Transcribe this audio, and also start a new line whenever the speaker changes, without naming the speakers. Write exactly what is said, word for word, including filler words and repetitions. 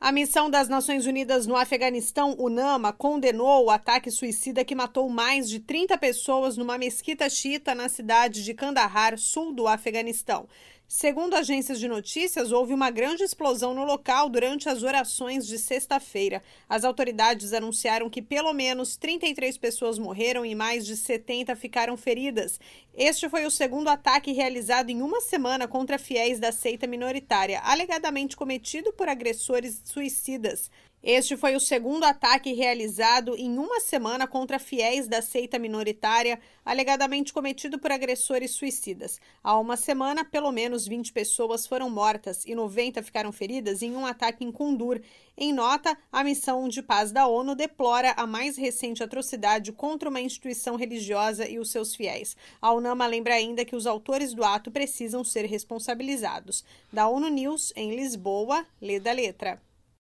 A missão das Nações Unidas no Afeganistão, UNAMA, condenou o ataque suicida que matou mais de trinta pessoas numa mesquita xiita na cidade de Kandahar, sul do Afeganistão. Segundo agências de notícias, houve uma grande explosão no local durante as orações de sexta-feira. As autoridades anunciaram que pelo menos trinta e três pessoas morreram e mais de setenta ficaram feridas. Este foi o segundo ataque realizado em uma semana contra fiéis da seita minoritária, alegadamente cometido por agressores suicidas. Este foi o segundo ataque realizado em uma semana contra fiéis da seita minoritária, alegadamente cometido por agressores suicidas. Há uma semana, pelo menos vinte pessoas foram mortas e noventa ficaram feridas em um ataque em Kundur. Em nota, a missão de paz da ONU deplora a mais recente atrocidade contra uma instituição religiosa e os seus fiéis. A UNAMA lembra ainda que os autores do ato precisam ser responsabilizados. Da ONU News, em Lisboa, lê da letra.